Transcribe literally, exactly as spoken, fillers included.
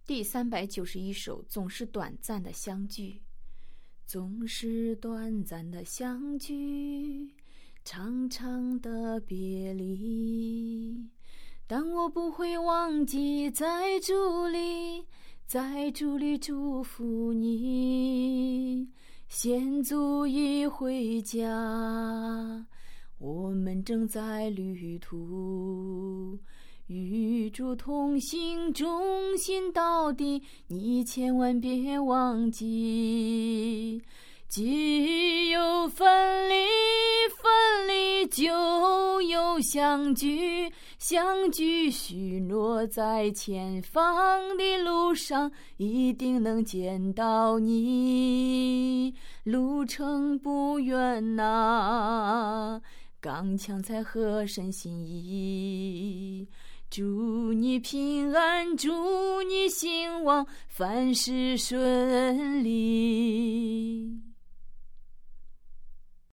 第三百九十一首，总是短暂的相聚。总是短暂的相聚，长长的别离，但我不会忘记在主里，在主里祝福你，先足以回家。我们正在旅途，与主同行，忠心到底，你千万别忘记。既有分离，分离就有相聚，相聚许诺在前方的路上，一定能见到你。路程不远哪，刚强才合神心意。祝你平安，祝你兴旺，凡事顺利。